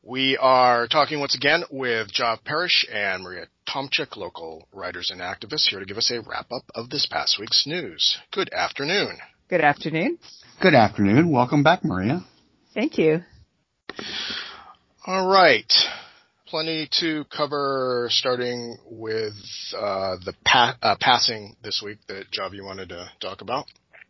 We are talking once again with Job Parrish and Maria Tomchik, local writers and activists, here to give us a wrap-up of this past week's news. Good afternoon. Good afternoon. Good afternoon. Welcome back, Maria. Thank you. All right. Plenty to cover, starting with the passing this week that, Job, you wanted to talk about.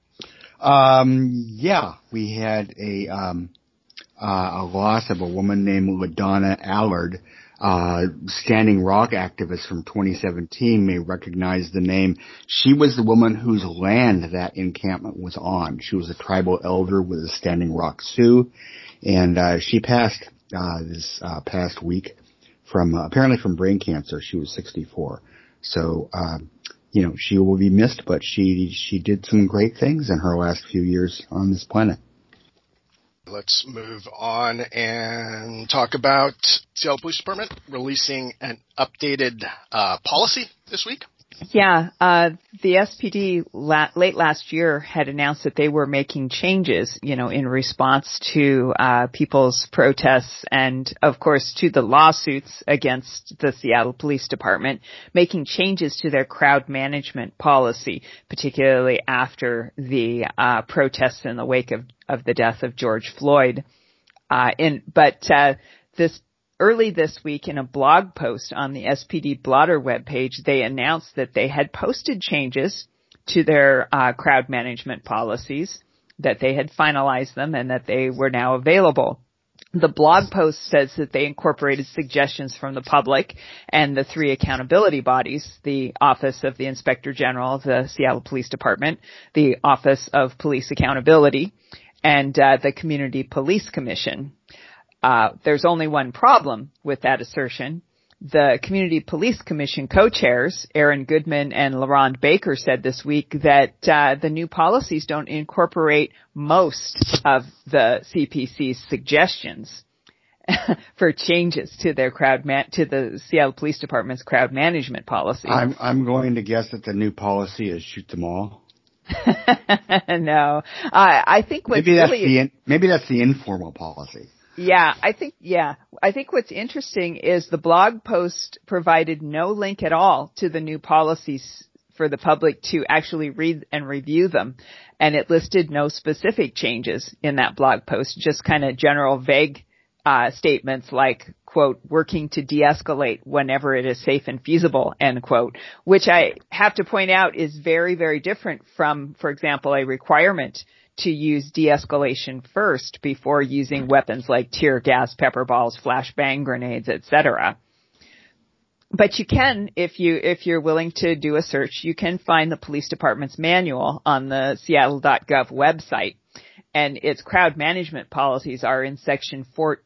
We had a loss of a woman named LaDonna Allard. Standing Rock activist from 2017 may recognize the name. She was the woman whose land that encampment was on. She was a tribal elder with the Standing Rock Sioux, and she passed this past week apparently from brain cancer. She was 64. So, she will be missed, but she did some great things in her last few years on this planet. Let's move on and talk about Seattle Police Department releasing an updated policy this week. Yeah, the SPD late last year had announced that they were making changes, in response to people's protests and, of course, to the lawsuits against the Seattle Police Department, making changes to their crowd management policy, particularly after the protests in the wake of the death of George Floyd. Early this week, in a blog post on the SPD Blotter webpage, they announced that they had posted changes to their crowd management policies, that they had finalized them, and that they were now available. The blog post says that they incorporated suggestions from the public and the three accountability bodies, the Office of the Inspector General of the Seattle Police Department, the Office of Police Accountability, and the Community Police Commission. There's only one problem with that assertion. The Community Police Commission co-chairs, Aaron Goodman and LaRonde Baker, said this week that the new policies don't incorporate most of the CPC's suggestions for changes to their to the Seattle Police Department's crowd management policy. I'm going to guess that the new policy is shoot them all. No, I think maybe that's the informal policy. Yeah, I think what's interesting is the blog post provided no link at all to the new policies for the public to actually read and review them. And it listed no specific changes in that blog post, just kind of general vague statements like, quote, working to de-escalate whenever it is safe and feasible, end quote, which I have to point out is very, very different from, for example, a requirement to use de-escalation first before using weapons like tear gas, pepper balls, flashbang grenades, etc. But you can, if you're willing to do a search, you can find the police department's manual on the Seattle.gov website, and its crowd management policies are in section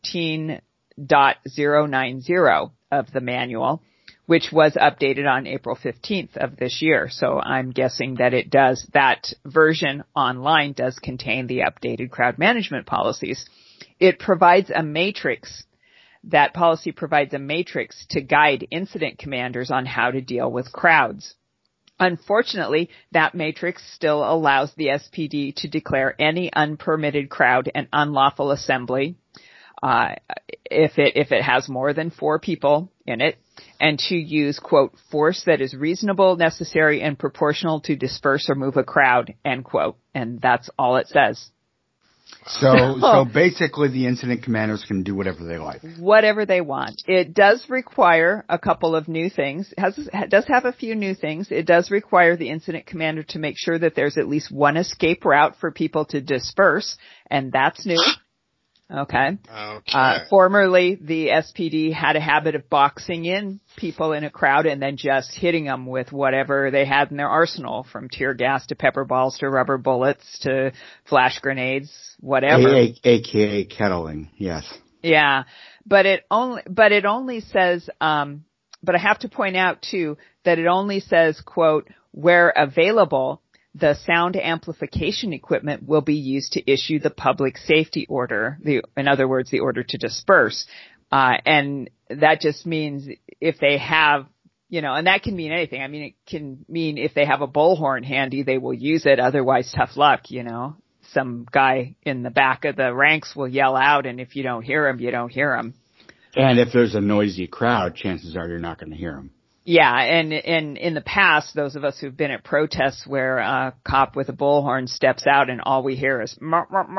14.090 of the manual, which was updated on April 15th of this year. So I'm guessing that that version online does contain the updated crowd management policies. It provides a matrix. That policy provides a matrix to guide incident commanders on how to deal with crowds. Unfortunately, that matrix still allows the SPD to declare any unpermitted crowd an unlawful assembly, if it has more than 4 people in it, and to use, quote, force that is reasonable, necessary, and proportional to disperse or move a crowd, end quote. And that's all it says. So basically the incident commanders can do whatever they like. Whatever they want. It does require a couple of new things. It does have a few new things. It does require the incident commander to make sure that there's at least one escape route for people to disperse, and that's new. Okay. Formerly, the SPD had a habit of boxing in people in a crowd and then just hitting them with whatever they had in their arsenal, from tear gas to pepper balls to rubber bullets to flash grenades, whatever. AKA kettling, yes. Yeah, but it only says, but I have to point out too that it only says, quote, where available, the sound amplification equipment will be used to issue the public safety order, in other words, the order to disperse. And that just means if they have, and that can mean anything. I mean, it can mean if they have a bullhorn handy, they will use it. Otherwise, tough luck, Some guy in the back of the ranks will yell out, and if you don't hear him, you don't hear him. And if there's a noisy crowd, chances are you're not going to hear them. Yeah, and in the past, those of us who've been at protests where a cop with a bullhorn steps out and all we hear is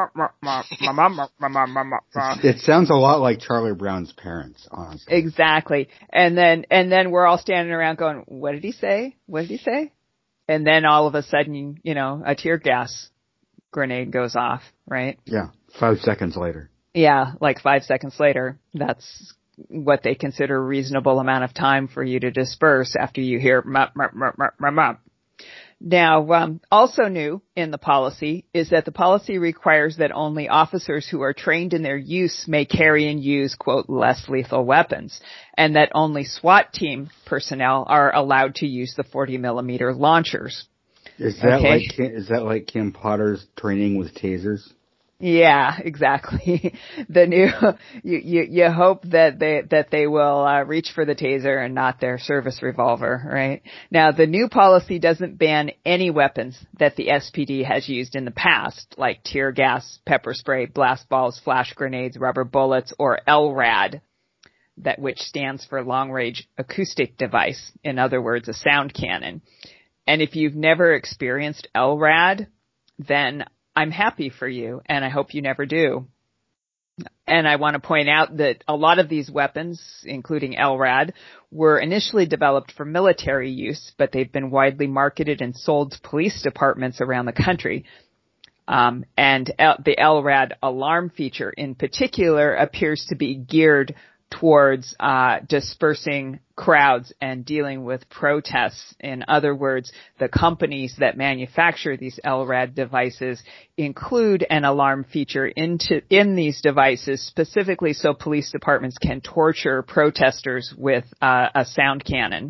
it sounds a lot like Charlie Brown's parents, honestly. Exactly. And then we're all standing around going, what did he say? What did he say? And then all of a sudden, a tear gas grenade goes off, right? Yeah, 5 seconds later. Yeah, like 5 seconds later. That's what they consider a reasonable amount of time for you to disperse after you hear mop, mop, mop, mop, mop, mop. Now, also new in the policy is that the policy requires that only officers who are trained in their use may carry and use, quote, less lethal weapons, and that only SWAT team personnel are allowed to use the 40-millimeter launchers. Is that like Kim Potter's training with tasers? Yeah, exactly. The new, you hope that they will reach for the taser and not their service revolver, right? Now, the new policy doesn't ban any weapons that the SPD has used in the past, like tear gas, pepper spray, blast balls, flash grenades, rubber bullets, or LRAD, which stands for long range acoustic device. In other words, a sound cannon. And if you've never experienced LRAD, then I'm happy for you, and I hope you never do. And I want to point out that a lot of these weapons, including LRAD, were initially developed for military use, but they've been widely marketed and sold to police departments around the country. And the LRAD alarm feature in particular appears to be geared towards dispersing crowds and dealing with protests. In other words, the companies that manufacture these LRAD devices include an alarm feature in these devices specifically so police departments can torture protesters with a sound cannon.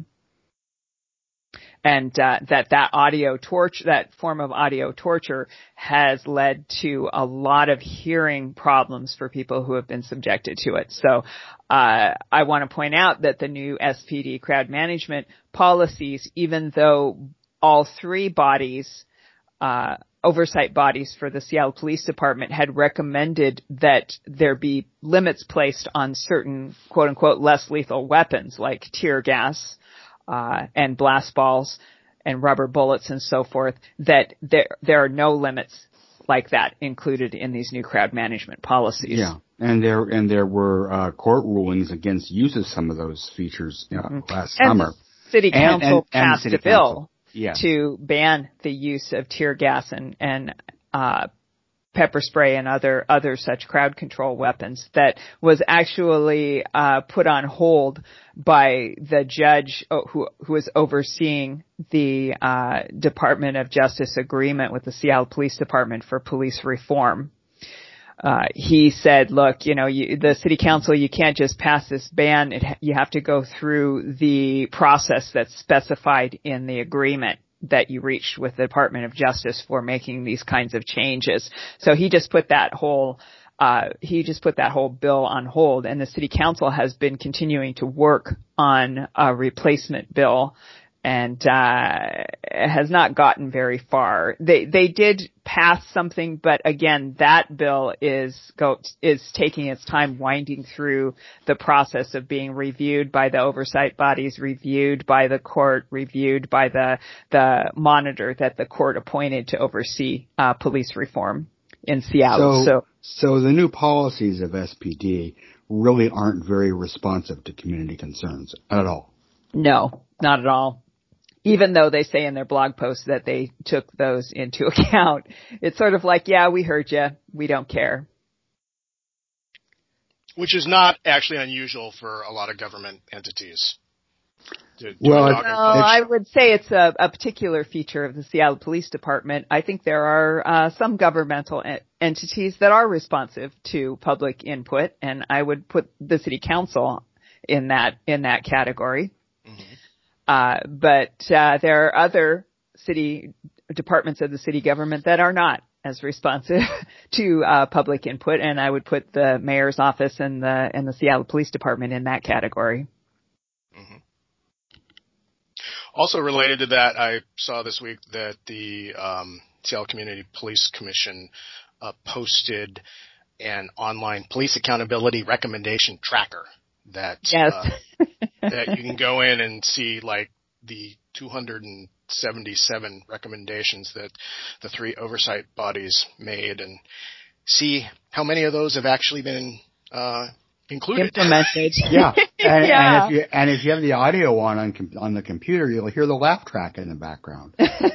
And that form of audio torture has led to a lot of hearing problems for people who have been subjected to it. So I want to point out that the new SPD crowd management policies, even though all three bodies, oversight bodies for the Seattle Police Department had recommended that there be limits placed on certain quote unquote less lethal weapons like tear gas, and blast balls and rubber bullets and so forth, that there are no limits like that included in these new crowd management policies. Yeah, and there were court rulings against use of some of those features last summer. The City Council passed a bill yes. to ban the use of tear gas and pepper spray and other such crowd control weapons that was actually put on hold by the judge who was overseeing the Department of Justice agreement with the Seattle Police Department for police reform. He said, look, the city council, you can't just pass this ban. You have to go through the process that's specified in the agreement that you reached with the Department of Justice for making these kinds of changes. So he just put that whole bill on hold, and the city council has been continuing to work on a replacement bill and has not gotten very far. They did pass something, but again, that bill is taking its time winding through the process of being reviewed by the oversight bodies, reviewed by the court, reviewed by the monitor that the court appointed to oversee police reform in Seattle. So the new policies of SPD really aren't very responsive to community concerns at all. No, not at all. Even though they say in their blog posts that they took those into account, it's sort of like, yeah, we heard you. We don't care. Which is not actually unusual for a lot of government entities. I would say it's a particular feature of the Seattle Police Department. I think there are some governmental entities that are responsive to public input, and I would put the city council in that category. Mm-hmm. But there are other city departments of the city government that are not as responsive to public input, and I would put the mayor's office and the Seattle Police Department in that category. Mm-hmm. Also related to that, I saw this week that the Seattle Community Police Commission posted an online police accountability recommendation tracker that, Yes. that you can go in and see like the 277 recommendations that the 3 oversight bodies made and see how many of those have actually been, included. Implemented. Yeah. Yeah. And if you have the audio on the computer, you'll hear the laugh track in the background.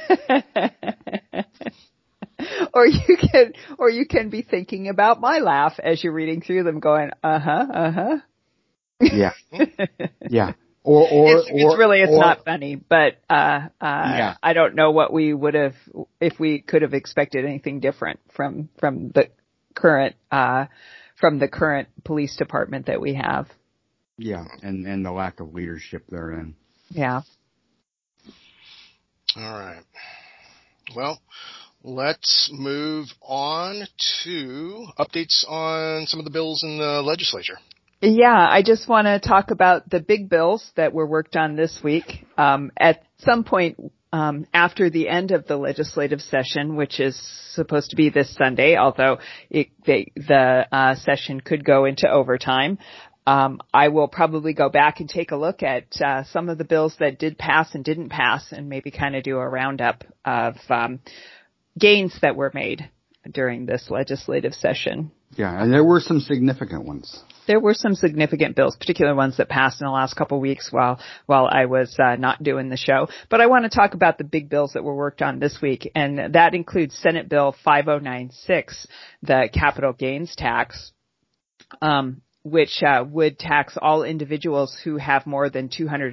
Or you can be thinking about my laugh as you're reading through them going, uh-huh. Yeah. Yeah. It's not funny, but, yeah. I don't know what we would have, if we could have expected anything different from the current police department that we have. Yeah. And the lack of leadership therein. Yeah. All right. Well, let's move on to updates on some of the bills in the legislature. Yeah, I just want to talk about the big bills that were worked on this week. At some point after the end of the legislative session, which is supposed to be this Sunday, although the session could go into overtime, I will probably go back and take a look at some of the bills that did pass and didn't pass, and maybe kind of do a roundup of gains that were made during this legislative session. Yeah, and there were some significant ones. There were some significant bills, particular ones that passed in the last couple of weeks while I was not doing the show. But I want to talk about the big bills that were worked on this week, and that includes Senate Bill 5096, the capital gains tax, which would tax all individuals who have more than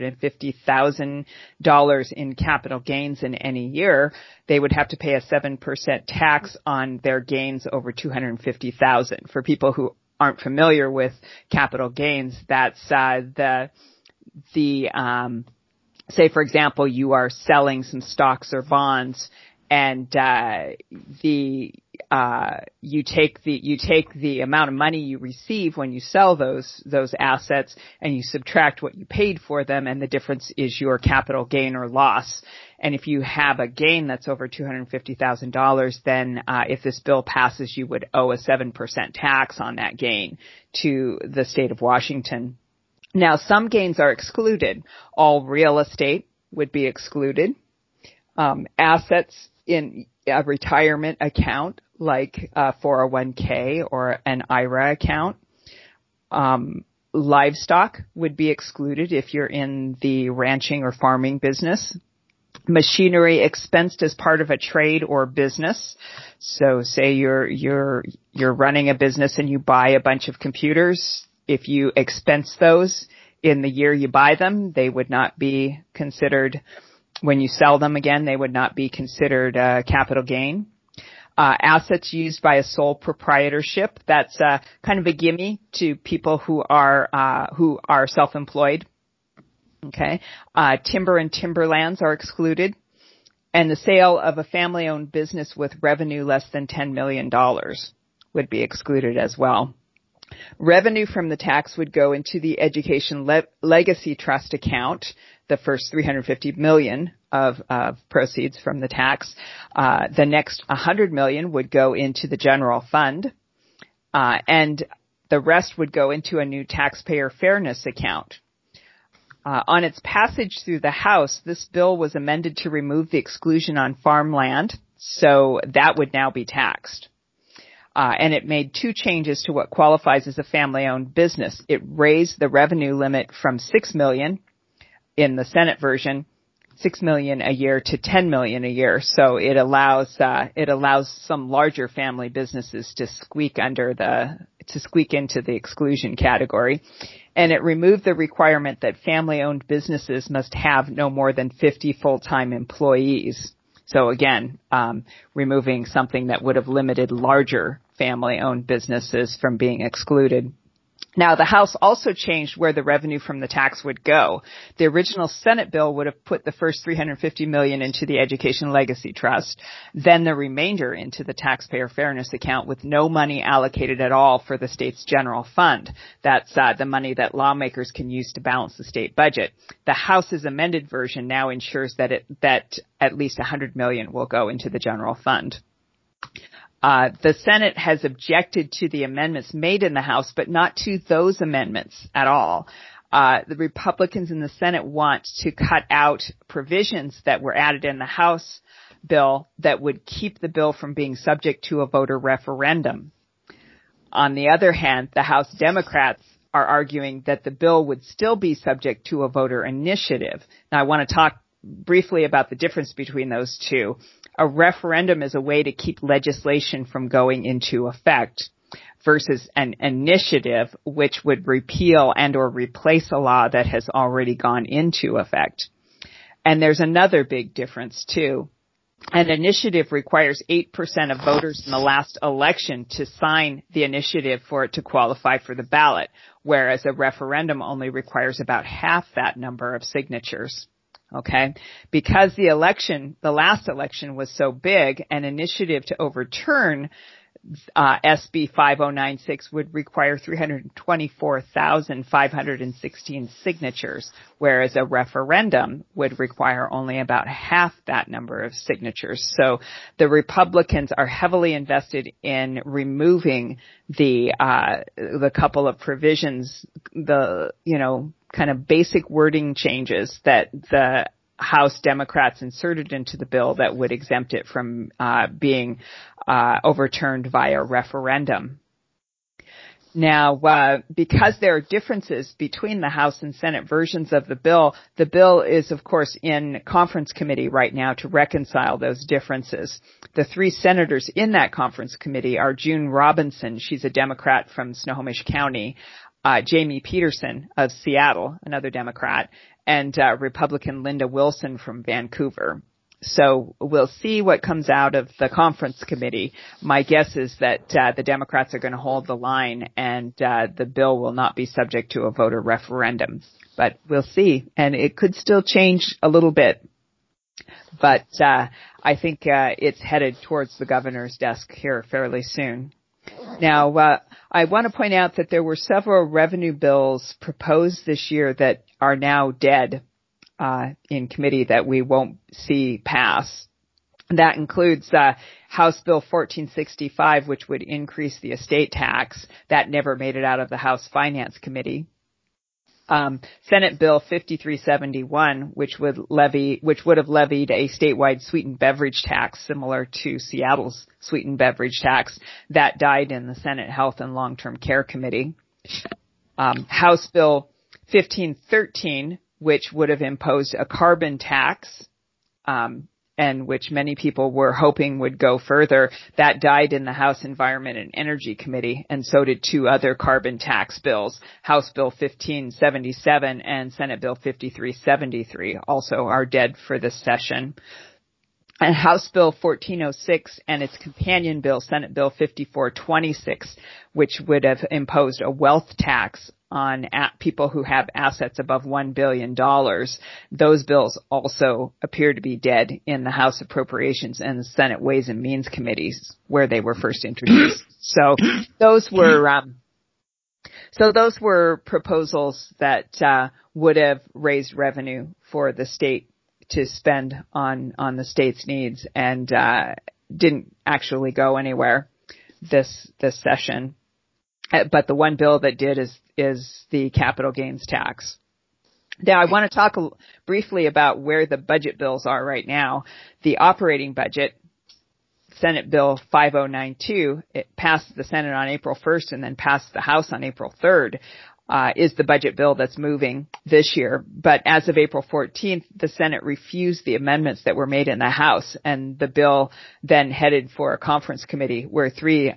$250,000 in capital gains in any year. They would have to pay a 7% tax on their gains over $250,000. For people who aren't familiar with capital gains, that's say for example you are selling some stocks or bonds, and you take the amount of money you receive when you sell those assets, and you subtract what you paid for them, and the difference is your capital gain or loss. And if you have a gain that's over $250,000, then if this bill passes, you would owe a 7% tax on that gain to the state of Washington. Now, some gains are excluded. All real estate would be excluded. Assets in a retirement account like a 401k or an IRA account. Livestock would be excluded if you're in the ranching or farming business. Machinery expensed as part of a trade or business. So say you're running a business and you buy a bunch of computers. If you expense those in the year you buy them, they would not be considered, when you sell them again, they would not be considered capital gain. Assets used by a sole proprietorship, that's kind of a gimme to people who are self-employed. Okay. Timber and timberlands are excluded, and the sale of a family-owned business with revenue less than $10 million would be excluded as well. Revenue from the tax would go into the Education Legacy Trust account, the first $350 million of proceeds from the tax. The next $100 million would go into the general fund, and the rest would go into a new taxpayer fairness account. On its passage through the House, this bill was amended to remove the exclusion on farmland, so that would now be taxed. And it made 2 changes to what qualifies as a family-owned business. It raised the revenue limit from $6 million in the Senate version, $6 million a year, to $10 million a year. So it allows some larger family businesses to squeak into the exclusion category. And it removed the requirement that family-owned businesses must have no more than 50 full-time employees. So again, removing something that would have limited larger family-owned businesses from being excluded. Now, the House also changed where the revenue from the tax would go. The original Senate bill would have put the first $350 million into the Education Legacy Trust, then the remainder into the Taxpayer Fairness Account, with no money allocated at all for the state's general fund. That's the money that lawmakers can use to balance the state budget. The House's amended version now ensures that at least $100 million will go into the general fund. The Senate has objected to the amendments made in the House, but not to those amendments at all. The Republicans in the Senate want to cut out provisions that were added in the House bill that would keep the bill from being subject to a voter referendum. On the other hand, the House Democrats are arguing that the bill would still be subject to a voter initiative. Now, I want to talk briefly about the difference between those two. A referendum is a way to keep legislation from going into effect versus an initiative which would repeal and or replace a law that has already gone into effect. And there's another big difference too. An initiative requires 8% of voters in the last election to sign the initiative for it to qualify for the ballot, whereas a referendum only requires about half that number of signatures. Okay? Because the last election was so big, an initiative to overturn SB 5096 would require 324,516 signatures, whereas a referendum would require only about half that number of signatures. So the Republicans are heavily invested in removing the couple of provisions, kind of basic wording changes that the House Democrats inserted into the bill that would exempt it from being overturned via referendum. Now, because there are differences between the House and Senate versions of the bill is, of course, in conference committee right now to reconcile those differences. The three senators in that conference committee are June Robinson, she's a Democrat from Snohomish County, Jamie Peterson of Seattle, another Democrat, and Republican Linda Wilson from Vancouver. So we'll see what comes out of the conference committee. My guess is that the Democrats are going to hold the line and the bill will not be subject to a voter referendum. But we'll see. And it could still change a little bit. But I think it's headed towards the governor's desk here fairly soon. Now, I want to point out that there were several revenue bills proposed this year that are now dead in committee that we won't see pass. That includes House Bill 1465, which would increase the estate tax. That never made it out of the House Finance Committee. Senate Bill 5371, which would have levied a statewide sweetened beverage tax similar to Seattle's sweetened beverage tax, that died in the Senate Health and Long-Term Care Committee. House Bill 1513, which would have imposed a carbon tax, and which many people were hoping would go further, that died in the House Environment and Energy Committee, and so did two other carbon tax bills, House Bill 1577 and Senate Bill 5373, also are dead for this session. And House Bill 1406 and its companion bill, Senate Bill 5426, which would have imposed a wealth tax on people who have assets above $1 billion. Those bills also appear to be dead in the House Appropriations and the Senate Ways and Means Committees where they were first introduced. So those were proposals that would have raised revenue for the state to spend on the state's needs and didn't actually go anywhere this session. But the one bill that did is the capital gains tax. Now, I want to talk briefly about where the budget bills are right now. The operating budget, Senate Bill 5092, it passed the Senate on April 1st and then passed the House on April 3rd, is the budget bill that's moving this year. But as of April 14th, the Senate refused the amendments that were made in the House, and the bill then headed for a conference committee where three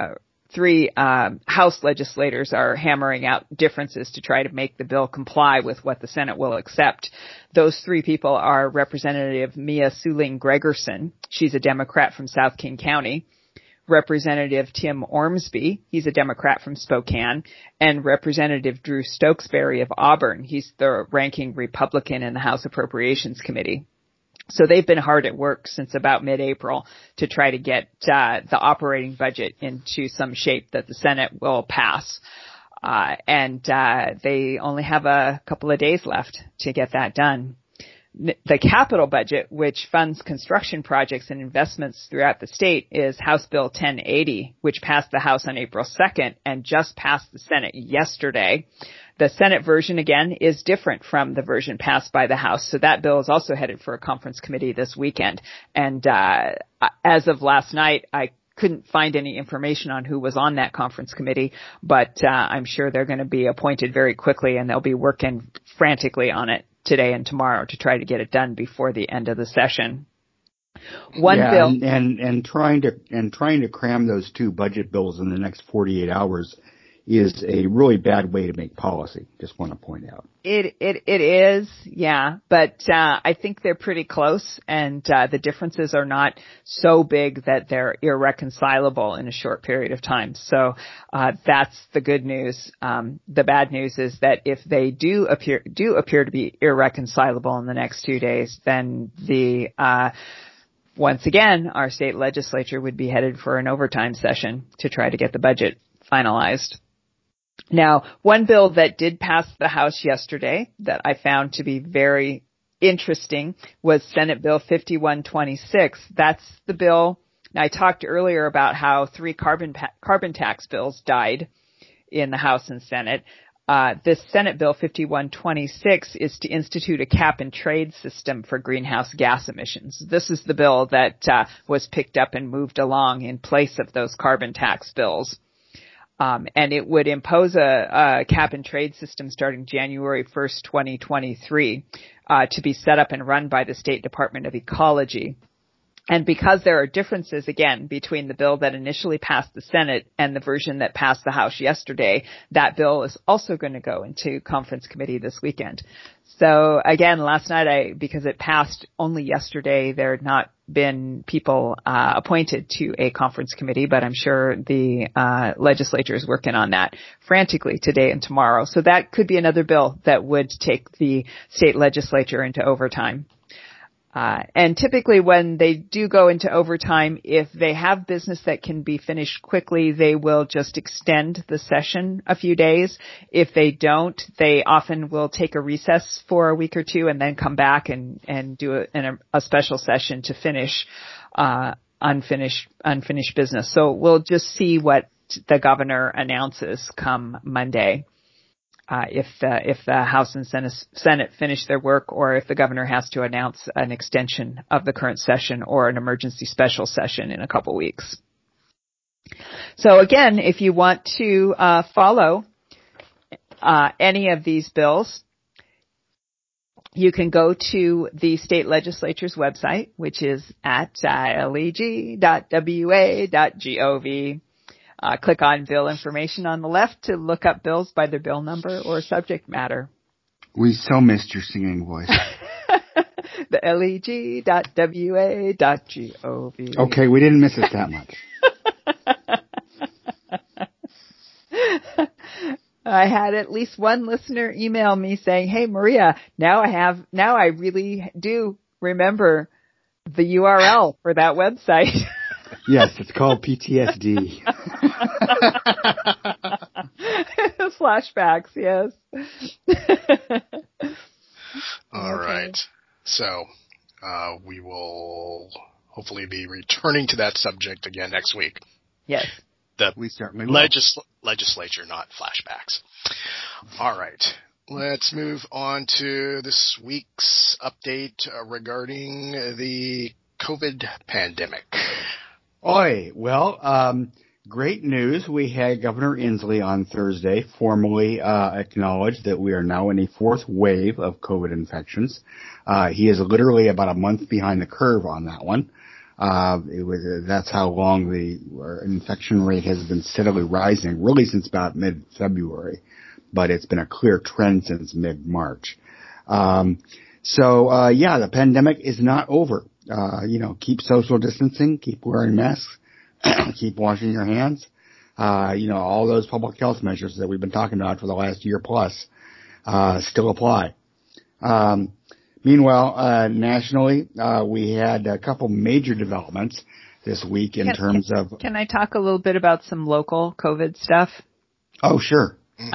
House legislators are hammering out differences to try to make the bill comply with what the Senate will accept. Those three people are Representative Mia Suling Gregerson. She's a Democrat from South King County. Representative Tim Ormsby, he's a Democrat from Spokane, and Representative Drew Stokesbury of Auburn. He's the ranking Republican in the House Appropriations Committee. So they've been hard at work since about mid-April to try to get the operating budget into some shape that the Senate will pass. And they only have a couple of days left to get that done. the capital budget, which funds construction projects and investments throughout the state, is House Bill 1080, which passed the House on April 2nd and just passed the Senate yesterday. The Senate version, again, is different from the version passed by the House. So that bill is also headed for a conference committee this weekend. And as of last night, I couldn't find any information on who was on that conference committee, but I'm sure they're going to be appointed very quickly, and they'll be working frantically on it today and tomorrow to try to get it done before the end of the session. Bill and trying to cram those two budget bills in the next 48 hours is a really bad way to make policy. Just want to point out. It is, yeah, but I think they're pretty close, and the differences are not so big that they're irreconcilable in a short period of time. So that's the good news. The bad news is that if they do appear to be irreconcilable in the next 2 days, then once again, our state legislature would be headed for an overtime session to try to get the budget finalized. Now, one bill that did pass the House yesterday that I found to be very interesting was Senate Bill 5126. That's the bill. Now, I talked earlier about how 3 carbon tax bills died in the House and Senate. This Senate Bill 5126 is to institute a cap and trade system for greenhouse gas emissions. This is the bill that was picked up and moved along in place of those carbon tax bills. And it would impose a cap and trade system starting January 1st, 2023, to be set up and run by the State Department of Ecology. And because there are differences, again, between the bill that initially passed the Senate and the version that passed the House yesterday, that bill is also going to go into conference committee this weekend. So again, last night, because it passed only yesterday, there had not been people appointed to a conference committee, but I'm sure the legislature is working on that frantically today and tomorrow. So that could be another bill that would take the state legislature into overtime. And typically when they do go into overtime, if they have business that can be finished quickly, they will just extend the session a few days. If they don't, they often will take a recess for a week or two and then come back and do a special session to finish unfinished business. So we'll just see what the governor announces come Monday. If the House and Senate finish their work, or if the governor has to announce an extension of the current session or an emergency special session in a couple weeks. So again, if you want to follow any of these bills, you can go to the state legislature's website, which is at leg.wa.gov. Click on bill information on the left to look up bills by their bill number or subject matter. We so missed your singing voice. The leg.wa.gov. Okay, we didn't miss it that much. I had at least one listener email me saying, "Hey Maria, now I really do remember the URL for that website." Yes, it's called PTSD. Flashbacks, yes. All right. So, we will hopefully be returning to that subject again next week. Yes. We certainly will. Legislature, not flashbacks. All right. Let's move on to this week's update regarding the COVID pandemic. Well, great news. We had Governor Inslee on Thursday formally acknowledge that we are now in a 4th wave of COVID infections. He is literally about a month behind the curve on that one. That's how long the infection rate has been steadily rising, really since about mid-February, but it's been a clear trend since mid-March. The pandemic is not over. Keep social distancing, keep wearing masks, keep washing your hands. All those public health measures that we've been talking about for the last year plus, still apply. Meanwhile, nationally, we had a couple major developments this week in terms of... Can I talk a little bit about some local COVID stuff? Oh, sure.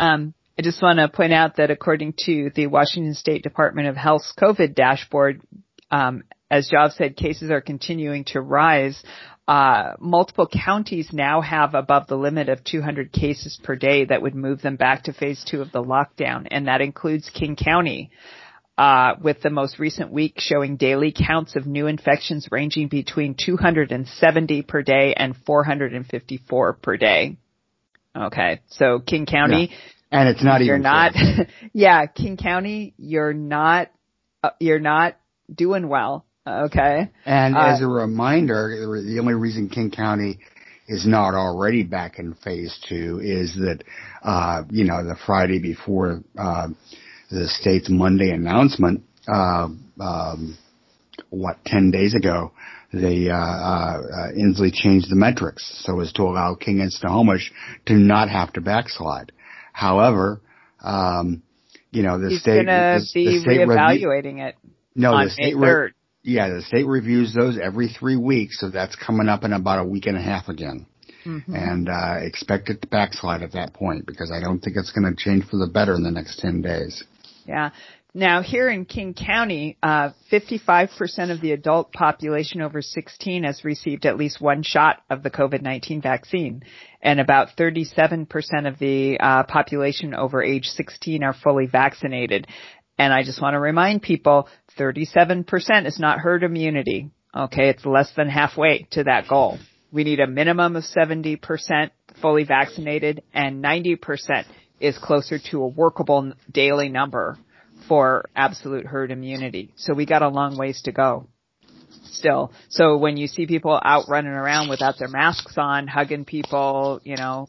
I just want to point out that according to the Washington State Department of Health's COVID dashboard, as Job said, cases are continuing to rise. Multiple counties now have above the limit of 200 cases per day that would move them back to phase 2 of the lockdown, and that includes King County, with the most recent week showing daily counts of new infections ranging between 270 per day and 454 per day. Okay, so King County... Yeah. And it's not even... King County, you're not doing well. Okay. And as a reminder, the only reason King County is not already back in phase 2 is that, the Friday before, the state's Monday announcement, 10 days ago, Inslee changed the metrics so as to allow King and Snohomish to not have to backslide. However, the state is going to be reevaluating it. No, on the state May 3rd. The state reviews those every 3 weeks, so that's coming up in about a week and a half again. Mm-hmm. And expect it to backslide at that point, because I don't think it's going to change for the better in the next 10 days. Yeah. Now, here in King County, 55% of the adult population over 16 has received at least one shot of the COVID-19 vaccine, and about 37% of the population over age 16 are fully vaccinated. And I just want to remind people, 37% is not herd immunity. Okay, it's less than halfway to that goal. We need a minimum of 70% fully vaccinated, and 90% is closer to a workable daily number for absolute herd immunity. So we got a long ways to go still. So when you see people out running around without their masks on, hugging people,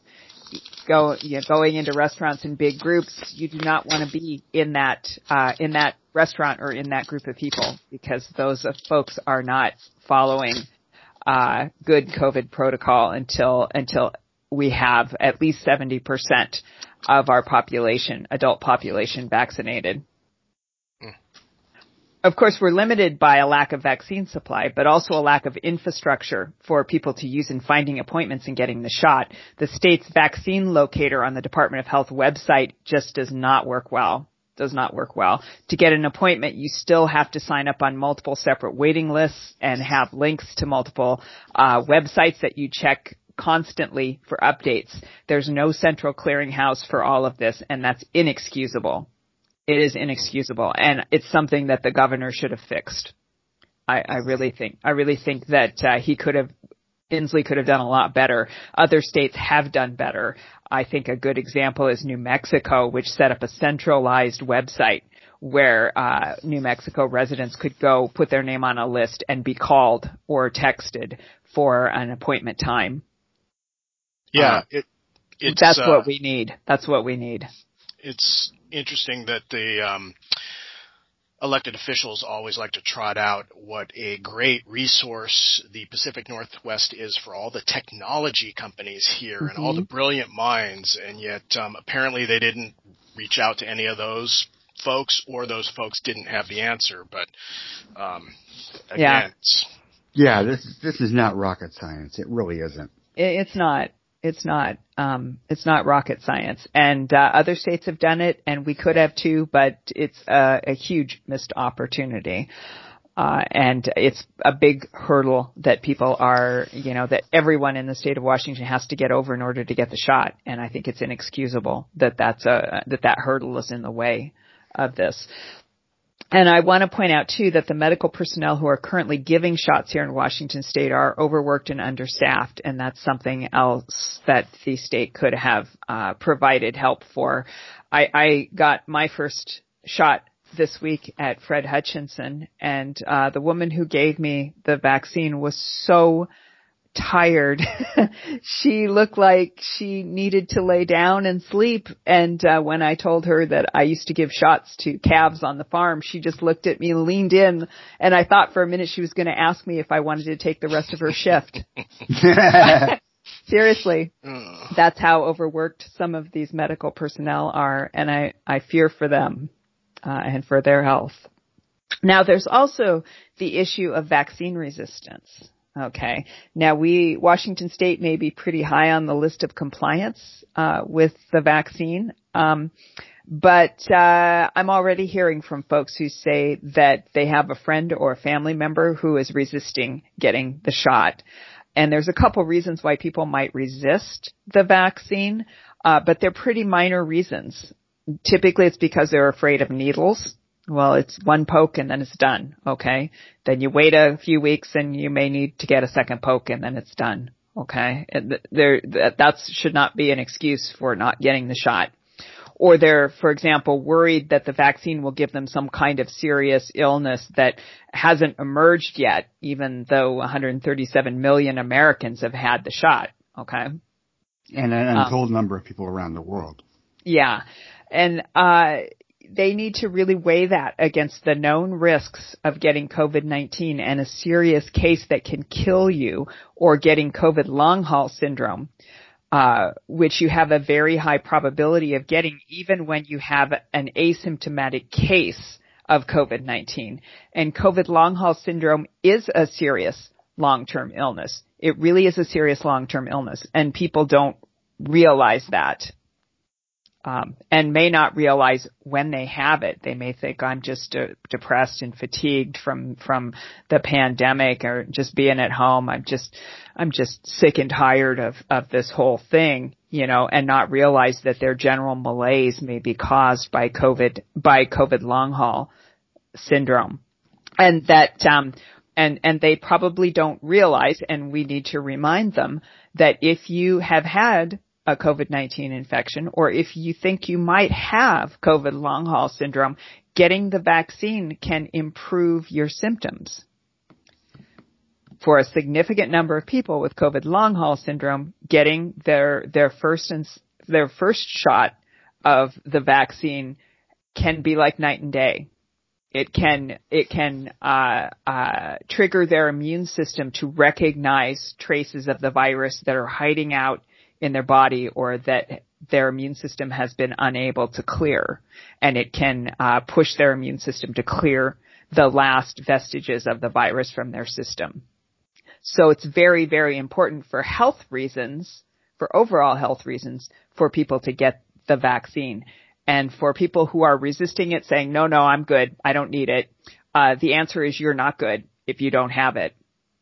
going into restaurants in big groups, you do not want to be in that restaurant or in that group of people, because those folks are not following good COVID protocol until we have at least 70% of our adult population vaccinated. Of course, we're limited by a lack of vaccine supply, but also a lack of infrastructure for people to use in finding appointments and getting the shot. The state's vaccine locator on the Department of Health website just does not work well. To get an appointment, you still have to sign up on multiple separate waiting lists and have links to multiple websites that you check constantly for updates. There's no central clearinghouse for all of this, and that's inexcusable. It is inexcusable, and it's something that the governor should have fixed. I really think that Inslee could have done a lot better. Other states have done better. I think a good example is New Mexico, which set up a centralized website where New Mexico residents could go put their name on a list and be called or texted for an appointment time. Yeah, that's what we need. That's what we need. It's interesting that the elected officials always like to trot out what a great resource the Pacific Northwest is for all the technology companies here and all the brilliant minds, and yet apparently they didn't reach out to any of those folks, or those folks didn't have the answer. But again, this is not rocket science. It really isn't. It's not. It's not rocket science, and other states have done it, and we could have too, but it's a huge missed opportunity. And it's a big hurdle that people that everyone in the state of Washington has to get over in order to get the shot. And I think it's inexcusable that that hurdle is in the way of this. And I want to point out, too, that the medical personnel who are currently giving shots here in Washington state are overworked and understaffed, and that's something else that the state could have provided help for. I got my first shot this week at Fred Hutchinson, and the woman who gave me the vaccine was so tired. She looked like she needed to lay down and sleep. And when I told her that I used to give shots to calves on the farm, she just looked at me, leaned in, and I thought for a minute she was going to ask me if I wanted to take the rest of her shift. Seriously, that's how overworked some of these medical personnel are, and I fear for them and for their health. Now, there's also the issue of vaccine resistance. Okay. Now Washington State may be pretty high on the list of compliance, with the vaccine. But I'm already hearing from folks who say that they have a friend or a family member who is resisting getting the shot. And there's a couple reasons why people might resist the vaccine, but they're pretty minor reasons. Typically it's because they're afraid of needles. Well, it's one poke and then it's done. Okay. Then you wait a few weeks and you may need to get a second poke and then it's done. Okay. That should not be an excuse for not getting the shot. Or they're, for example, worried that the vaccine will give them some kind of serious illness that hasn't emerged yet, even though 137 million Americans have had the shot. Okay. And an untold number of people around the world. Yeah. And, they need to really weigh that against the known risks of getting COVID-19 and a serious case that can kill you, or getting COVID long haul syndrome, which you have a very high probability of getting even when you have an asymptomatic case of COVID-19. And COVID long haul syndrome is a serious long-term illness. It really is a serious long-term illness, and people don't realize that. And may not realize when they have it. They may think, I'm just depressed and fatigued from the pandemic, or just being at home. I'm just sick and tired of this whole thing, and not realize that their general malaise may be caused by COVID long haul syndrome. And that, and they probably don't realize, and we need to remind them, that if you have had a COVID-19 infection, or if you think you might have COVID long haul syndrome, getting the vaccine can improve your symptoms. For a significant number of people with COVID long haul syndrome, getting their first shot of the vaccine can be like night and day. It can trigger their immune system to recognize traces of the virus that are hiding out in their body, or that their immune system has been unable to clear. And it can push their immune system to clear the last vestiges of the virus from their system. So it's very, very important for health reasons, for overall health reasons, for people to get the vaccine. And for people who are resisting it, saying, no, I'm good, I don't need it, the answer is you're not good if you don't have it.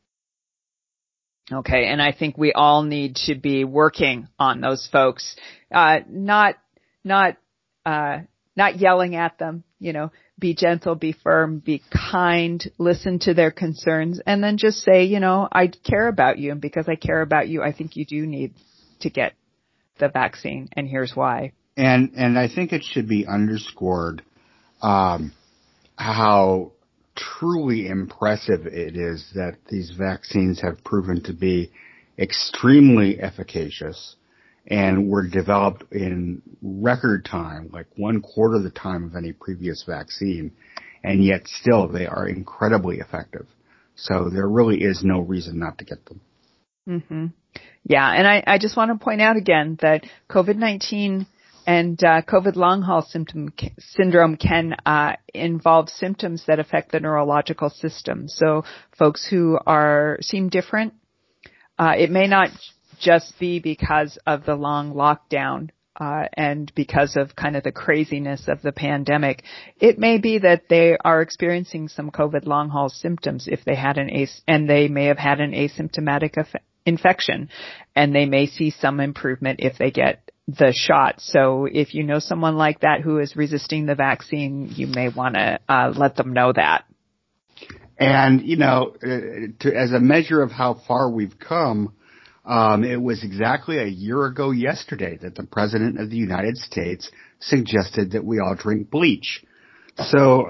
Okay, and I think we all need to be working on those folks, not yelling at them, be gentle, be firm, be kind, listen to their concerns, and then just say, I care about you, and because I care about you, I think you do need to get the vaccine, and here's why. And I think it should be underscored, how truly impressive it is that these vaccines have proven to be extremely efficacious and were developed in record time, like 1/4 of the time of any previous vaccine, and yet still they are incredibly effective. So there really is no reason not to get them. Mm-hmm. Yeah, and I just want to point out again that COVID-19 and COVID long haul syndrome can involve symptoms that affect the neurological system. So folks who seem different, it may not just be because of the long lockdown and because of kind of the craziness of the pandemic. It may be that they are experiencing some COVID long haul symptoms if they had and they may have had an asymptomatic infection, and they may see some improvement if they get the shot. So if you know someone like that who is resisting the vaccine, you may want to let them know that. And, as a measure of how far we've come, it was exactly a year ago yesterday that the President of the United States suggested that we all drink bleach. So,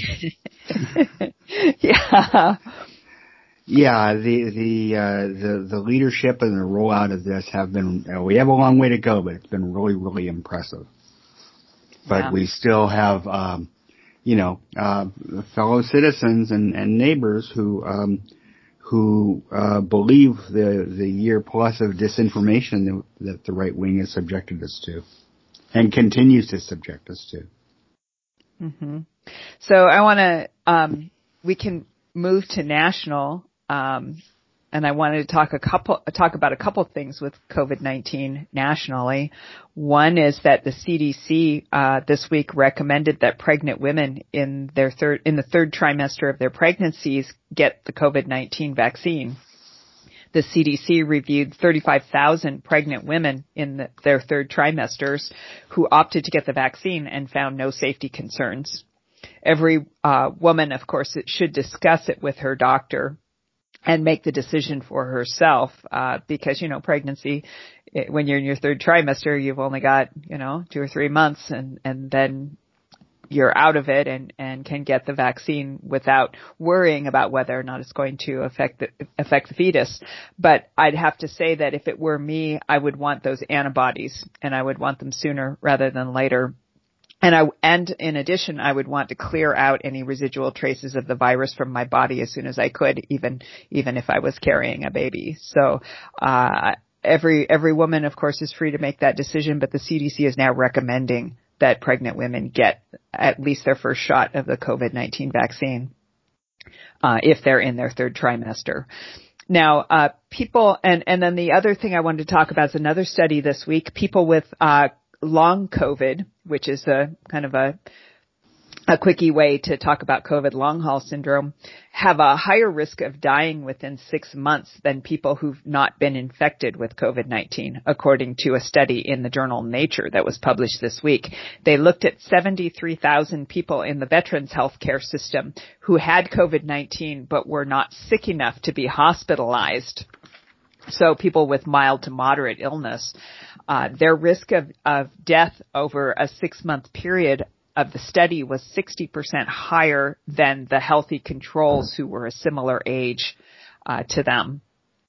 yeah. Yeah, the leadership and the rollout of this we have a long way to go, but it's been really, really impressive. But we still have, fellow citizens and neighbors who believe the year plus of disinformation that the right wing has subjected us to, and continues to subject us to. Mm-hmm. So I want to, we can move to national. and I wanted to talk about a couple of things with COVID-19 nationally. One is that the CDC this week recommended that pregnant women in the third trimester of their pregnancies get the COVID-19 vaccine. The CDC reviewed 35,000 pregnant women in their third trimesters who opted to get the vaccine and found no safety concerns. Every woman, of course, should discuss it with her doctor and make the decision for herself, because, pregnancy, when you're in your third trimester, you've only got, 2 or 3 months and then you're out of it and can get the vaccine without worrying about whether or not it's going to affect the fetus. But I'd have to say that if it were me, I would want those antibodies, and I would want them sooner rather than later. And in addition, I would want to clear out any residual traces of the virus from my body as soon as I could, even if I was carrying a baby. So, every woman, of course, is free to make that decision, but the CDC is now recommending that pregnant women get at least their first shot of the COVID-19 vaccine, if they're in their third trimester. Now, people, and then the other thing I wanted to talk about is another study this week. People with, long COVID, which is a kind of a quickie way to talk about COVID long haul syndrome, have a higher risk of dying within 6 months than people who've not been infected with COVID-19, according to a study in the journal Nature that was published this week. They looked at 73,000 people in the Veterans Healthcare System who had COVID-19 but were not sick enough to be hospitalized. So people with mild to moderate illness, their risk of death over a 6-month period of the study was 60% higher than the healthy controls who were a similar age to them.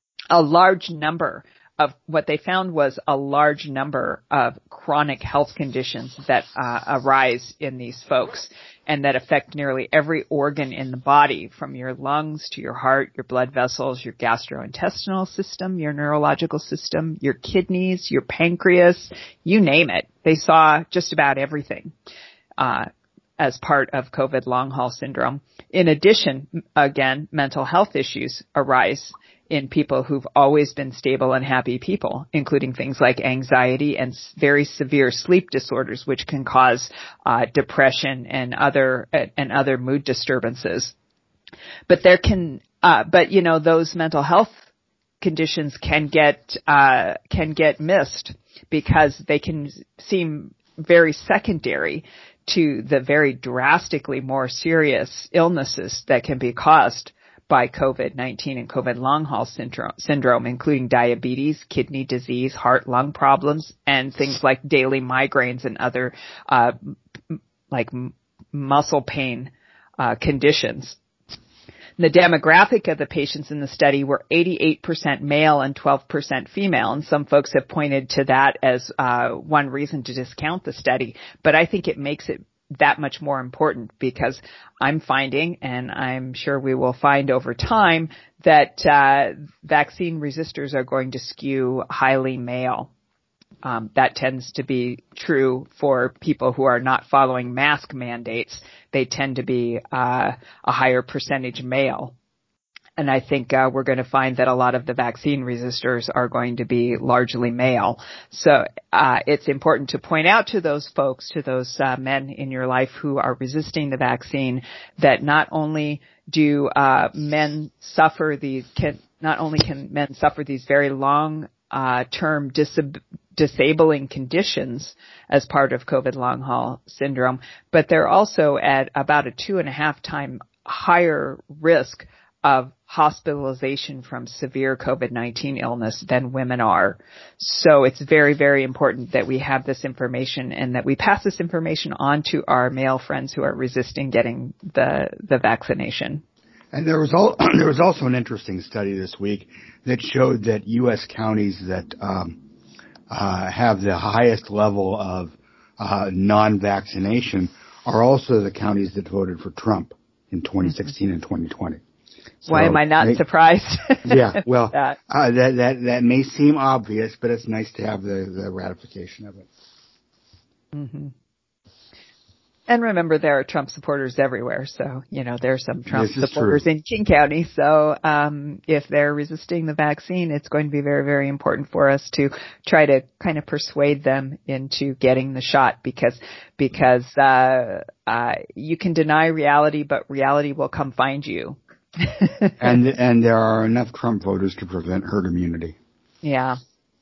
What they found was a large number of chronic health conditions that arise in these folks and that affect nearly every organ in the body, from your lungs to your heart, your blood vessels, your gastrointestinal system, your neurological system, your kidneys, your pancreas, you name it. They saw just about everything as part of COVID long haul syndrome. In addition, again, mental health issues arise in people who've always been stable and happy people, including things like anxiety and very severe sleep disorders, which can cause depression and other mood disturbances. But those mental health conditions can get missed because they can seem very secondary to the very drastically more serious illnesses that can be caused by COVID-19 and COVID long haul syndrome, including diabetes, kidney disease, heart, lung problems, and things like daily migraines and other like muscle pain conditions. The demographic of the patients in the study were 88% male and 12% female, and some folks have pointed to that as one reason to discount the study, but I think it makes it that much more important because I'm finding, and I'm sure we will find over time, that vaccine resistors are going to skew highly male. That tends to be true for people who are not following mask mandates. They tend to be a higher percentage male. And I think we're going to find that a lot of the vaccine resistors are going to be largely male. So it's important to point out to those folks, to those men in your life who are resisting the vaccine, that not only do men suffer these very long term disabling conditions as part of COVID long haul syndrome, but they're also at about a 2.5 time higher risk of hospitalization from severe COVID-19 illness than women are. So it's very, very important that we have this information and that we pass this information on to our male friends who are resisting getting the vaccination. And there was also an interesting study this week that showed that U.S. counties that have the highest level of non-vaccination are also the counties that voted for Trump in 2016 and 2020. So why am I not surprised? Yeah, well, that may seem obvious, but it's nice to have the ratification of it. Mm-hmm. And remember, there are Trump supporters everywhere. So, there are some Trump supporters true. in King County. So, if they're resisting the vaccine, it's going to be very, very important for us to try to kind of persuade them into getting the shot because you can deny reality, but reality will come find you. and there are enough Trump voters to prevent herd immunity. Yeah.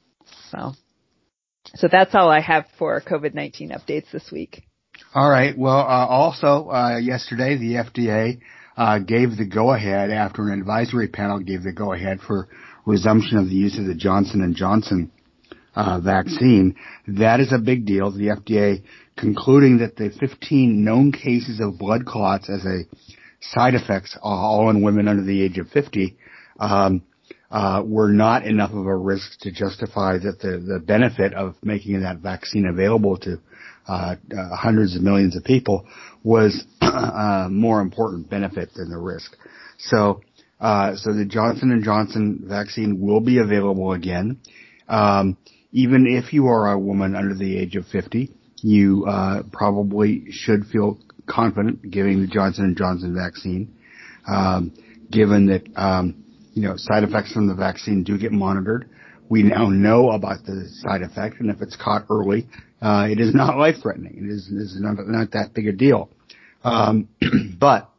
So that's all I have for COVID-19 updates this week. All right. Well, also, yesterday the FDA, gave the go-ahead after an advisory panel gave the go-ahead for resumption of the use of the Johnson & Johnson, vaccine. That is a big deal. The FDA concluding that the 15 known cases of blood clots as a side effects, all in women under the age of 50, were not enough of a risk to justify that the benefit of making that vaccine available to hundreds of millions of people was more important benefit than the risk. So the Johnson & Johnson vaccine will be available again. Even if you are a woman under the age of 50, you probably should feel confident giving the Johnson & Johnson vaccine, given that side effects from the vaccine do get monitored. We now know about the side effect, and if it's caught early, it is not life-threatening. It is not that big a deal. But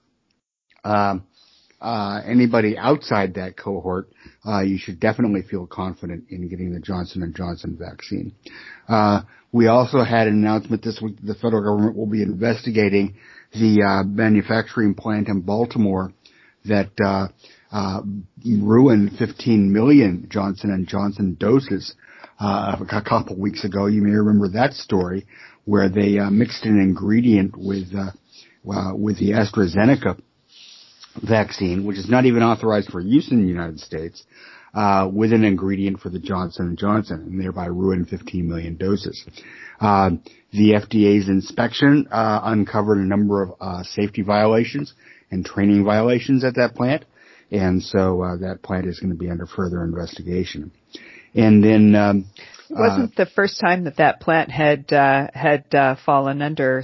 anybody outside that cohort, you should definitely feel confident in getting the Johnson & Johnson vaccine. We also had an announcement this week that the federal government will be investigating the manufacturing plant in Baltimore that ruined 15 million Johnson & Johnson doses a couple weeks ago. You may remember that story where they mixed an ingredient with the AstraZeneca vaccine, which is not even authorized for use in the United States, with an ingredient for the Johnson & Johnson, and thereby ruined 15 million doses. The FDA's inspection uncovered a number of safety violations and training violations at that plant, and so that plant is going to be under further investigation. And then it wasn't the first time that plant had fallen under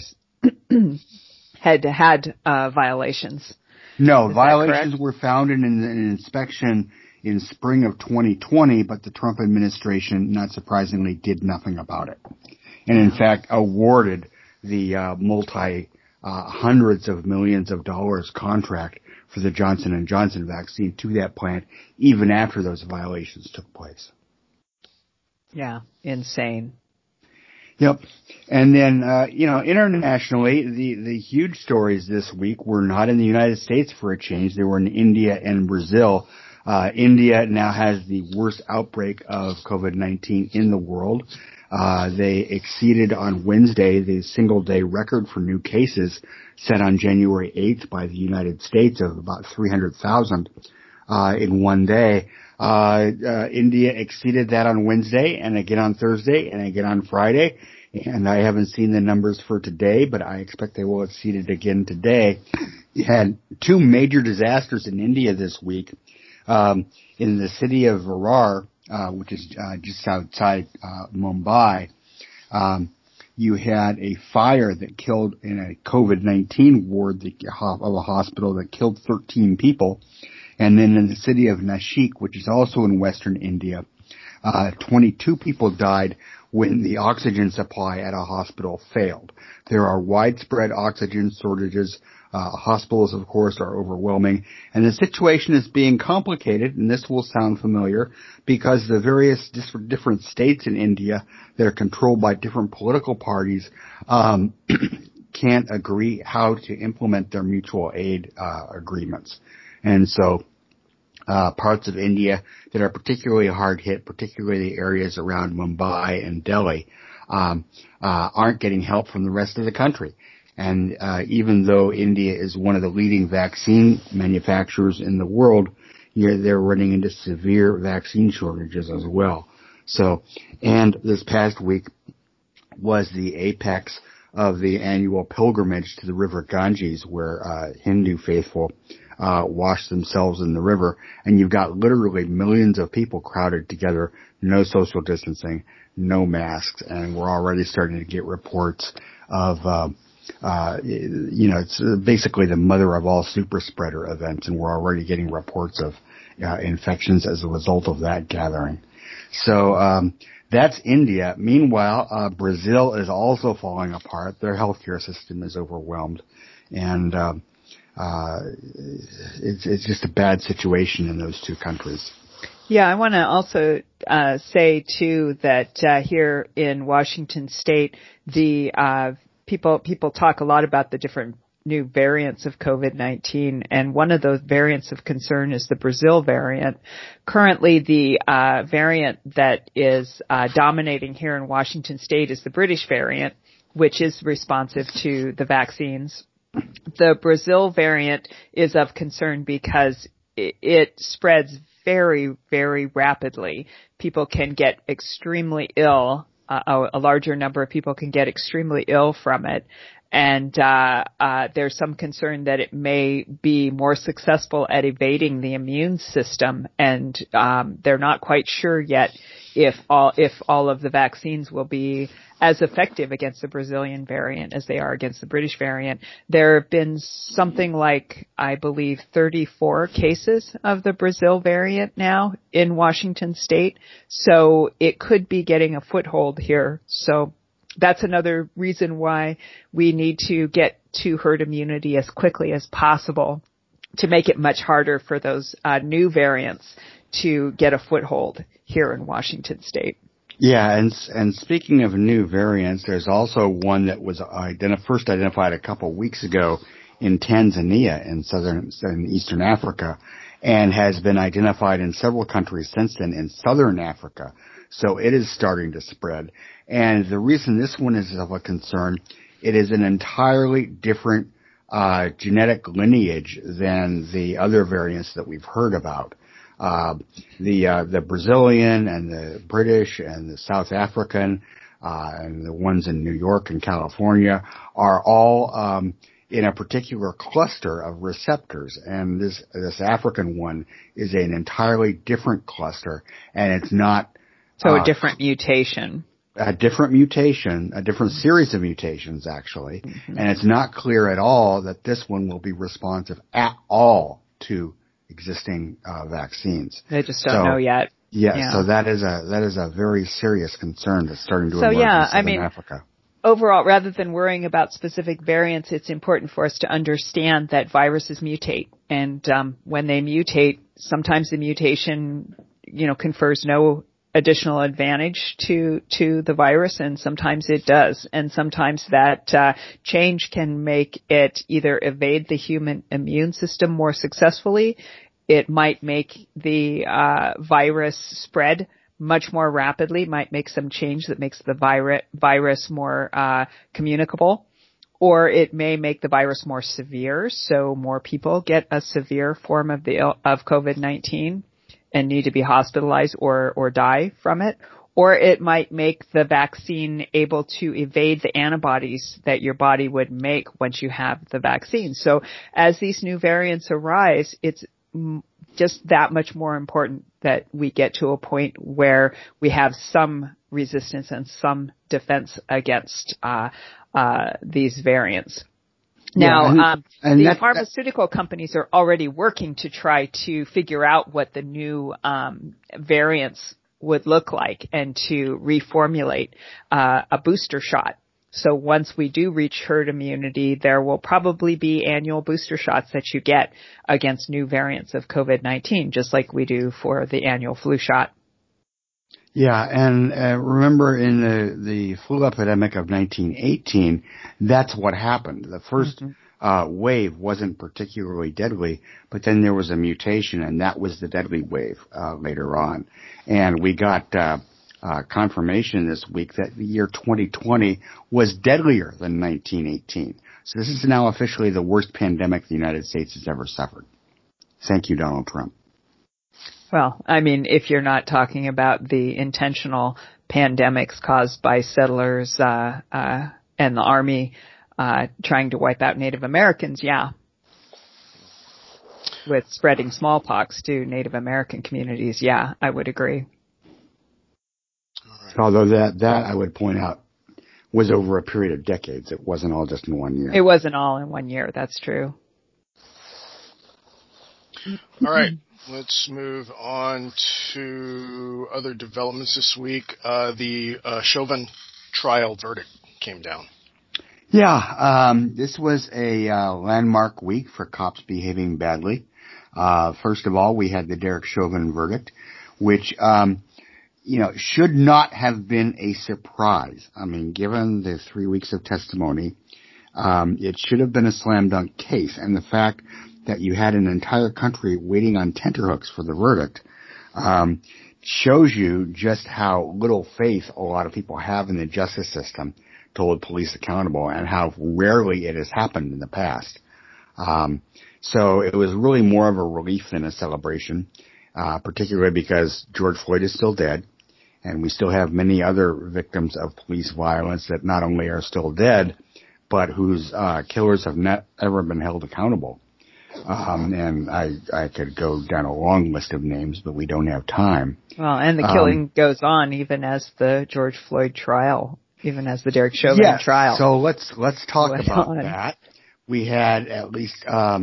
had violations. No, Is violations were found in an inspection in spring of 2020, but the Trump administration, not surprisingly, did nothing about it. And in fact, awarded the hundreds of millions of dollars contract for the Johnson & Johnson vaccine to that plant, even after those violations took place. Yeah, insane. Yep. And then, internationally, the huge stories this week were not in the United States for a change. They were in India and Brazil. India now has the worst outbreak of COVID-19 in the world. They exceeded on Wednesday the single-day record for new cases set on January 8th by the United States of about 300,000 in one day. India exceeded that on Wednesday and again on Thursday and again on Friday. And I haven't seen the numbers for today, but I expect they will exceed it again today. You had two major disasters in India this week. In the city of Virar, which is just outside Mumbai, you had a fire that killed in a COVID-19 ward of a hospital that killed 13 people. And then in the city of Nashik, which is also in western India, 22 people died when the oxygen supply at a hospital failed. There are widespread oxygen shortages. Hospitals, of course, are overwhelming. And the situation is being complicated, and this will sound familiar, because the various different states in India that are controlled by different political parties can't agree how to implement their mutual aid agreements. And so parts of India that are particularly hard hit, particularly the areas around Mumbai and Delhi, aren't getting help from the rest of the country. And even though India is one of the leading vaccine manufacturers in the world, they're running into severe vaccine shortages as well. So, and this past week was the apex of the annual pilgrimage to the river Ganges, where Hindu faithful wash themselves in the river, and you've got literally millions of people crowded together, no social distancing, no masks, and we're already starting to get reports of it's basically the mother of all super spreader events, and we're already getting reports of infections as a result of that gathering. So that's India. Meanwhile, Brazil is also falling apart. Their healthcare system is overwhelmed, and it's just a bad situation in those two countries. Yeah, I want to also say too that here in Washington State, the people talk a lot about the different new variants of COVID-19, and one of those variants of concern is the Brazil variant. Currently, the variant that is dominating here in Washington State is the British variant, which is responsive to the vaccines. The Brazil variant is of concern because it spreads very, very rapidly. People can get extremely ill. A larger number of people can get extremely ill from it. And there's some concern that it may be more successful at evading the immune system. And they're not quite sure yet if all of the vaccines will be as effective against the Brazilian variant as they are against the British variant. There have been something like, I believe, 34 cases of the Brazil variant now in Washington State. So it could be getting a foothold here. So that's another reason why we need to get to herd immunity as quickly as possible to make it much harder for those new variants to get a foothold here in Washington State. Yeah, and speaking of new variants, there's also one that was first identified a couple of weeks ago in Tanzania in Eastern Africa, and has been identified in several countries since then in Southern Africa. So it is starting to spread. And the reason this one is of a concern, it is an entirely different genetic lineage than the other variants that we've heard about. The Brazilian and the British and the South African, and the ones in New York and California are all, in a particular cluster of receptors. And this African one is an entirely different cluster, and it's not. So a different mutation. A different mutation, a different series of mutations actually. Mm-hmm. And it's not clear at all that this one will be responsive at all to existing vaccines. They just don't know yet. Yeah, so that is a very serious concern that's starting to emerge in Southern Africa. Overall, rather than worrying about specific variants, it's important for us to understand that viruses mutate, and when they mutate, sometimes the mutation, confers no additional advantage to the virus, and sometimes it does. And sometimes that change can make it either evade the human immune system more successfully. It might make the virus spread much more rapidly, might make some change that makes the virus more communicable. Or it may make the virus more severe, so more people get a severe form of COVID-19 and need to be hospitalized or die from it. Or it might make the vaccine able to evade the antibodies that your body would make once you have the vaccine. So as these new variants arise, it's just that much more important that we get to a point where we have some resistance and some defense against these variants. Now, the pharmaceutical companies are already working to try to figure out what the new variants would look like and to reformulate a booster shot. So once we do reach herd immunity, there will probably be annual booster shots that you get against new variants of COVID-19, just like we do for the annual flu shot. Yeah, and remember in the flu epidemic of 1918, that's what happened. The first wave wasn't particularly deadly, but then there was a mutation, and that was the deadly wave later on. And we got confirmation this week that the year 2020 was deadlier than 1918. So this is now officially the worst pandemic the United States has ever suffered. Thank you, Donald Trump. Well, I mean, if you're not talking about the intentional pandemics caused by settlers and the army trying to wipe out Native Americans, yeah. With spreading smallpox to Native American communities, yeah, I would agree. Although that I would point out was over a period of decades. It wasn't all just in 1 year. It wasn't all in 1 year. That's true. All right. Let's move on to other developments this week. The Chauvin trial verdict came down. Yeah, this was a landmark week for cops behaving badly. First of all, we had the Derek Chauvin verdict, which should not have been a surprise. I mean, given the 3 weeks of testimony, it should have been a slam dunk case. And the fact that you had an entire country waiting on tenterhooks for the verdict, shows you just how little faith a lot of people have in the justice system to hold police accountable and how rarely it has happened in the past. So it was really more of a relief than a celebration, particularly because George Floyd is still dead. And we still have many other victims of police violence that not only are still dead, but whose killers have not ever been held accountable. And I could go down a long list of names, but we don't have time. Well, and the killing goes on even as the George Floyd trial, even as the Derek Chauvin trial. So let's talk about that. We had at least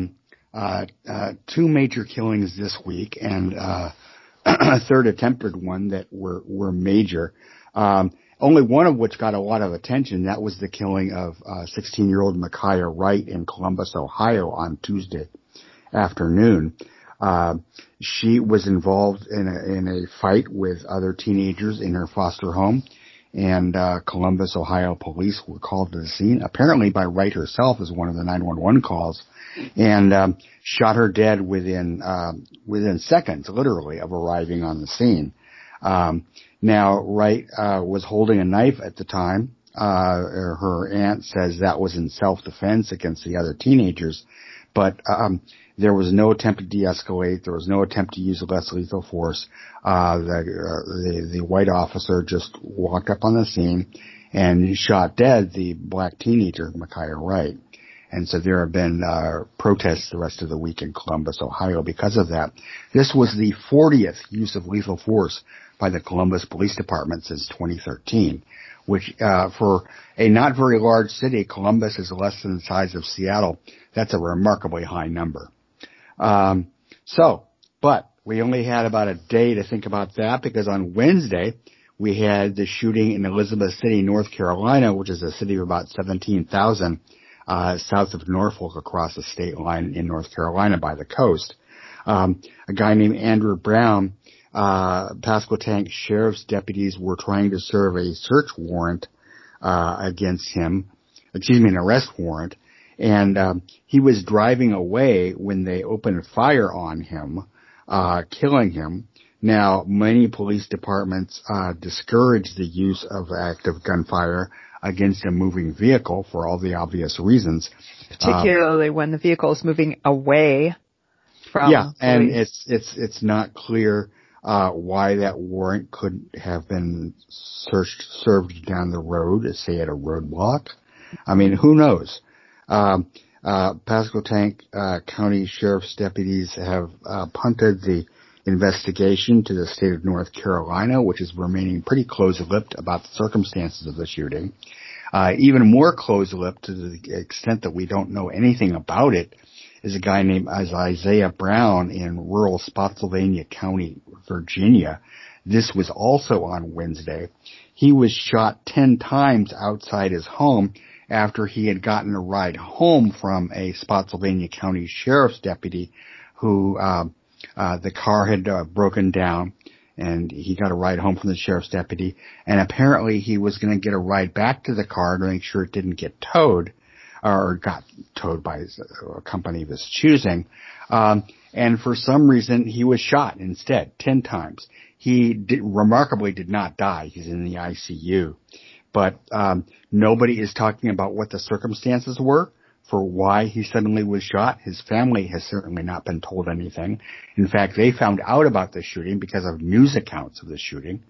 2 major killings this week, and a third attempted one that were major. Only one of which got a lot of attention. That was the killing of 16-year-old Micaiah Wright in Columbus, Ohio on Tuesday afternoon. She was involved in a fight with other teenagers in her foster home, and Columbus, Ohio police were called to the scene, apparently by Wright herself as one of the 911 calls, and shot her dead within seconds, literally, of arriving on the scene. Now, Wright was holding a knife at the time. Her aunt says that was in self-defense against the other teenagers, but there was no attempt to de-escalate. There was no attempt to use less lethal force. The white officer just walked up on the scene and shot dead the black teenager, Micaiah Wright. And so there have been protests the rest of the week in Columbus, Ohio because of that. This was the 40th use of lethal force by the Columbus Police Department since 2013, which for a not very large city, Columbus is less than the size of Seattle. That's a remarkably high number. But we only had about a day to think about that because on Wednesday we had the shooting in Elizabeth City, North Carolina, which is a city of about 17,000 south of Norfolk across the state line in North Carolina by the coast. A guy named Andrew Brown, Pasquotank Sheriff's deputies were trying to serve a search warrant against him, an arrest warrant, and he was driving away when they opened fire on him, killing him. Now, many police departments discourage the use of active gunfire against a moving vehicle for all the obvious reasons. Particularly when the vehicle is moving away from police. And it's not clear why that warrant couldn't have been served down the road, say at a roadblock. I mean, who knows? Pasquotank County Sheriff's deputies have punted the investigation to the state of North Carolina, which is remaining pretty close-lipped about the circumstances of the shooting. Even more close-lipped to the extent that we don't know anything about it is a guy named Isaiah Brown in rural Spotsylvania County, Virginia. This was also on Wednesday. He was shot 10 times outside his home after he had gotten a ride home from a Spotsylvania County Sheriff's deputy who the car had broken down, and he got a ride home from the sheriff's deputy, and apparently he was going to get a ride back to the car to make sure it didn't get towed, or got towed by a company of his choosing. And for some reason, he was shot instead, 10 times. He remarkably did not die. He's in the ICU. But nobody is talking about what the circumstances were for why he suddenly was shot. His family has certainly not been told anything. In fact, they found out about the shooting because of news accounts of the shooting.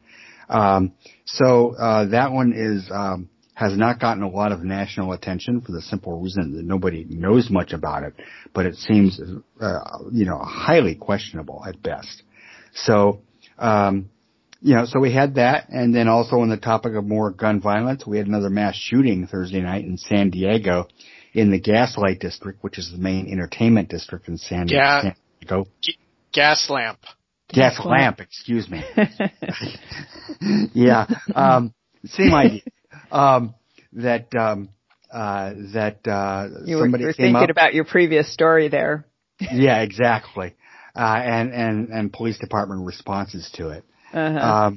So that one has not gotten a lot of national attention for the simple reason that nobody knows much about it, but it seems, highly questionable at best. So, So we had that, and then also on the topic of more gun violence, we had another mass shooting Thursday night in San Diego in the Gaslight District, which is the main entertainment district in San Diego. Gas lamp. Gas lamp, excuse me. Yeah. Same idea. You somebody were came thinking up. about your previous story there. Yeah, exactly. And police department responses to it. Uh-huh.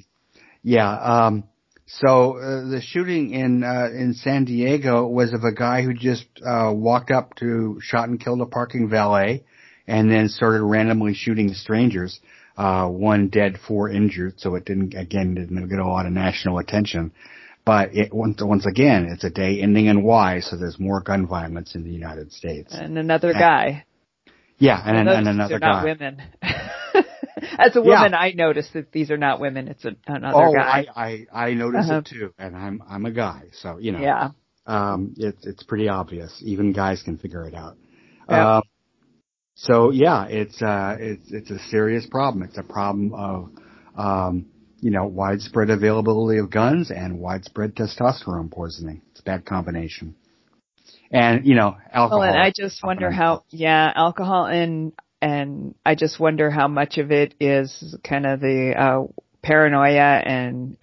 So the shooting in San Diego was of a guy who just walked up to shot and killed a parking valet, and then started randomly shooting strangers. 1 dead, 4 injured. So it didn't get a lot of national attention. But once again, it's a day ending in Y, so there's more gun violence in the United States. And another guy. Yeah, and another guy. Not women. As a woman, I noticed that these are not women. It's another guy. I noticed it too, and I'm a guy, so Yeah. It's pretty obvious. Even guys can figure it out. Yep. So yeah, it's a serious problem. It's a problem of widespread availability of guns and widespread testosterone poisoning. It's a bad combination. And alcohol. Well, and I just wonder alcohol and I just wonder how much of it is kind of the paranoia and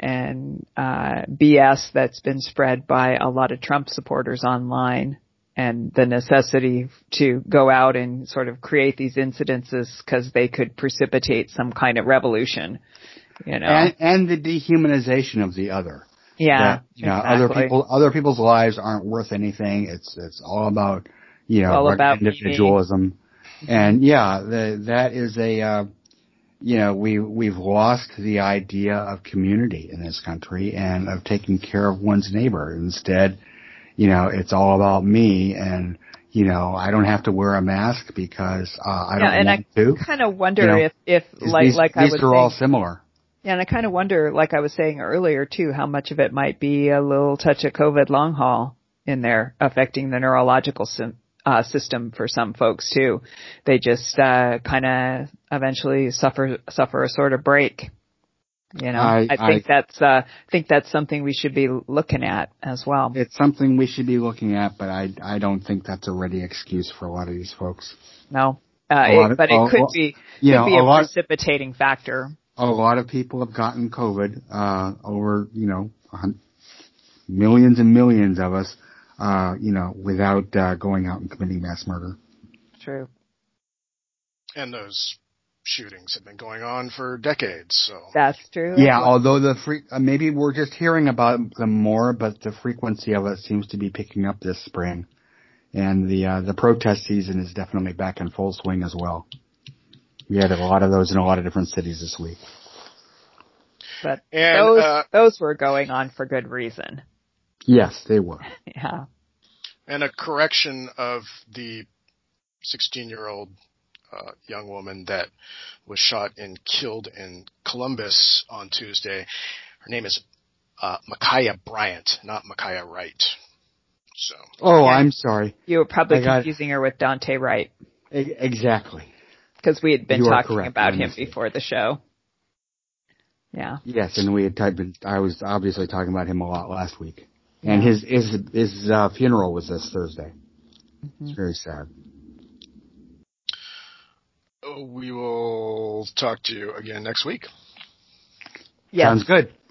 BS that's been spread by a lot of Trump supporters online, and the necessity to go out and sort of create these incidences because they could precipitate some kind of revolution, And the dehumanization of the other. Yeah. That, exactly. other people's lives aren't worth anything. It's all about, all about individualism. And that is we've lost the idea of community in this country and of taking care of one's neighbor. Instead, it's all about me, and I don't have to wear a mask because I don't want to. And I kind of wonder if these are all similar. Yeah, and I kind of wonder, like I was saying earlier too, how much of it might be a little touch of COVID long haul in there, affecting the neurological system for some folks too. They just kind of eventually suffer a sort of break. I think that's something we should be looking at as well. It's something we should be looking at, but I don't think that's a ready excuse for a lot of these folks. No, it could be a precipitating factor. A lot of people have gotten COVID, over, millions and millions of us, without going out and committing mass murder. True. And those shootings have been going on for decades, so. That's true. Yeah, although maybe we're just hearing about them more, but the frequency of it seems to be picking up this spring. And the protest season is definitely back in full swing as well. We had a lot of those in a lot of different cities this week. But those were going on for good reason. Yes, they were. Yeah. And a correction of the 16-year-old young woman that was shot and killed in Columbus on Tuesday. Her name is Ma'Khia Bryant, not Ma'Khia Wright. So. Oh, yeah. I'm sorry. You were probably confusing her with Dante Wright. Exactly. Because we had been talking about him before the show. Yeah. Yes, and I was obviously talking about him a lot last week. And his funeral was this Thursday. Mm-hmm. It's very sad. We will talk to you again next week. Yes. Sounds good.